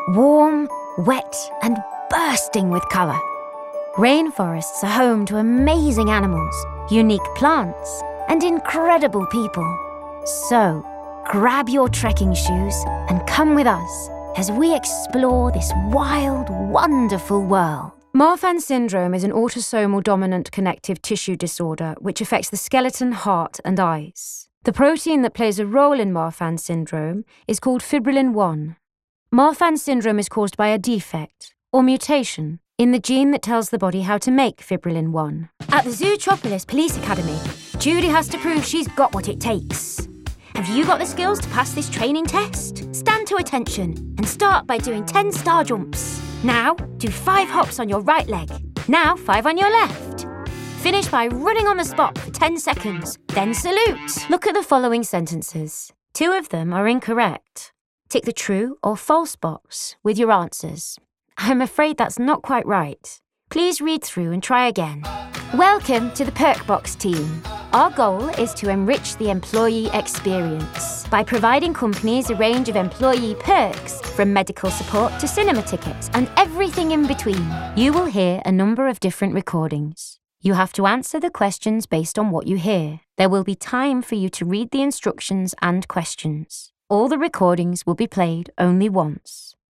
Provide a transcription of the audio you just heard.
Warm, wet, and bursting with colour. Rainforests are home to amazing animals, unique plants, and incredible people. So, grab your trekking shoes and come with us as we explore this wild, wonderful world. Marfan syndrome is an autosomal dominant connective tissue disorder which affects the skeleton, heart, and eyes. The protein that plays a role in Marfan syndrome is called fibrillin-1. Marfan syndrome is caused by a defect, or mutation, in the gene that tells the body how to make fibrillin-1. At the Zootropolis Police Academy, Judy has to prove she's got what it takes. Have you got the skills to pass this training test? Stand to attention and start by doing 10 star jumps. Now, do 5 hops on your right leg. Now, 5 on your left. Finish by running on the spot for 10 seconds, then salute. Look at the following sentences. 2 of them are incorrect. Tick the true or false box with your answers. I'm afraid that's not quite right. Please read through and try again. Welcome to the Perkbox team. Our goal is to enrich the employee experience by providing companies a range of employee perks, from medical support to cinema tickets and everything in between. You will hear a number of different recordings. You have to answer the questions based on what you hear. There will be time for you to read the instructions and questions. All the recordings will be played only once.